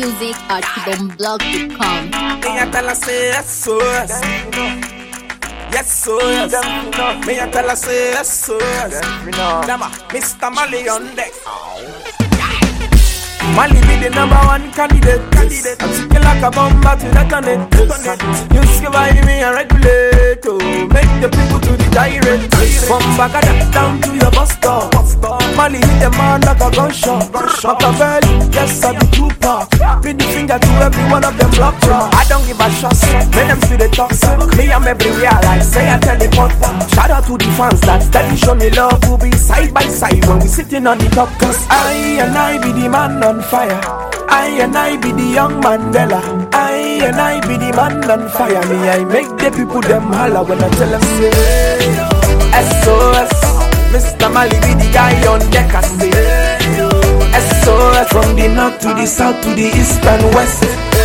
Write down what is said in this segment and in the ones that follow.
music at kibomblog.com. Me a tell her say yes, so yes. Yes, so yes. Me a tell her say yes, so yes. Mr. Mali on deck. Mali be the number one candidate. I'm sticking like a bomb to the connect. You give me a regulator. Make the people to the direct. From Bagada down to your bus stop. Mali hit the man like a gunshot. Machiavelli, yes I be trooper. Pin the finger to every one of them block. I don't give a shot. Make them see the talk. Me I'm everywhere like say I teleport. Shout out to the fans that steady show me love. We'll be side by side when we sitting on the top. Cause I be the man on fire. I be the young Mandela. I be the man on fire. Me I make the people them holla when I tell them say SOS. Mr. Mali be the guy on deck. I say SOS. From the north to the south to the east and west.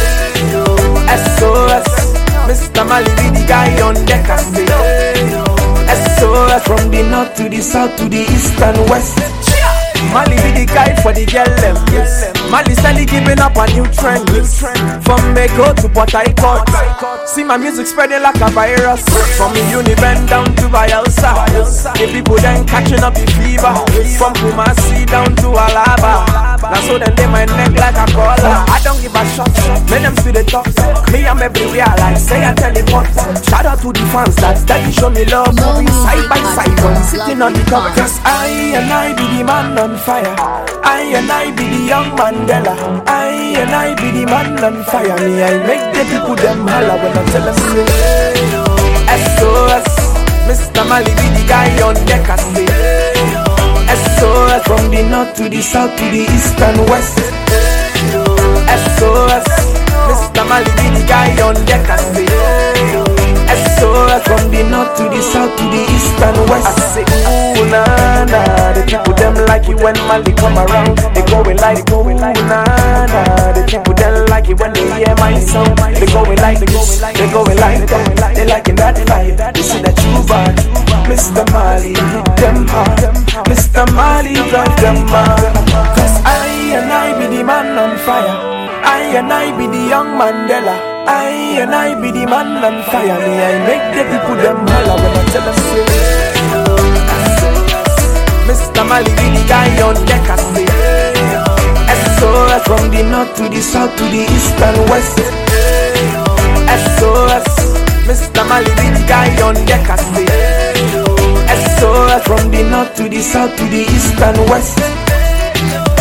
SOS. Mr. Mali be the guy on deck. I say SOS. From the north to the south to the east and west. Mali be the guy for the girl them. Mali steady giving up a new trend. From Meko to Port Harcourt. See my music spreading like a virus. From Uniben down to Bayelsa. The people then catching up the fever. From Kumasi down to Alaba. That's so they lay my neck like a collar. I don't give a shot. Make them see the talk. Me I'm everywhere like say I teleport. Shout out to the fans that steady show me love. Moving side by side when sitting on the top. Cause I be the man on fire. I be the young Mandela. I be the man on fire. Me I make the people them holla when I tell them say SOS. Mr. Mali be the guy on deck. I say SOS. From the north to the south to the east and west. SOS. Mr. Mali be the guy on deck. I say SOS. From the north to the south to the east and west. I say ooh na na. The people them like it when Mali come around. They going like ooh na na. The people them like it when they hear my sound. They going like this. They going like that. They liking that vibe. They see that you bad. Mr. Mali hit them hard. Mr. Mali drive them mad. Cause I be the man on fire. I be the young Mandela. I be the man on fire. Me I make the people them holla when I tell them say Mr. Mali be the guy on deck. I say SOS. From the north to the south to the east and west. SOS. Mr. Mali be the guy on deck. I say SOS. From the north to the south to the east and west.